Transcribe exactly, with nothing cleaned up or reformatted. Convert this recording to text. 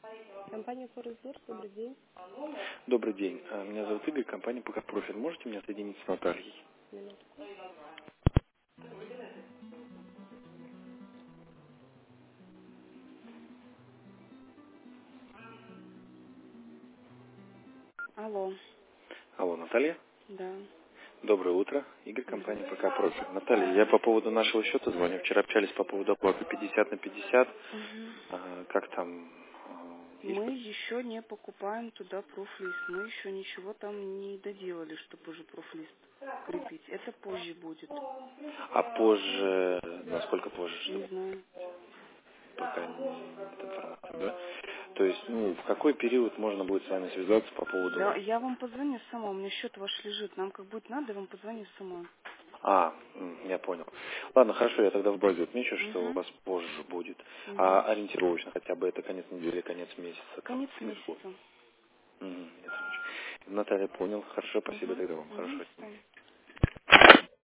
Компания Форекс, добрый день. Добрый день. А, Меня зовут Игорь, компания ПК Профиль. Можете меня соединить с Натальей? Минутку. Алло, Алло, Наталья. да. Доброе утро. Игорь, Добрый. компания ПК Профиль. Наталья, я по поводу нашего счета звоню. Вчера общались по поводу оплаты пятьдесят на пятьдесят. Мгм. А, Как там? а, Есть... Мы еще не покупаем туда профлист. Мы еще ничего там не доделали, чтобы уже профлист крепить. Это позже будет. А позже... Насколько позже, Не чтобы знаю. пока нет информации, да? То есть, ну, в какой период можно будет с вами связаться по Да, поводу... я вам позвоню сама. У меня счет ваш лежит. Нам как будет надо, я вам позвоню сама. А, м, я понял. Ладно, хорошо, я тогда в базе отмечу, что у Угу. вас позже будет. А Угу. ориентировочно хотя бы это конец недели, конец месяца, там, Конец смысл. месяца. Мгм, я слышу. Наталья, понял. Хорошо, спасибо Угу. тогда вам. Угу. Хорошо. Все.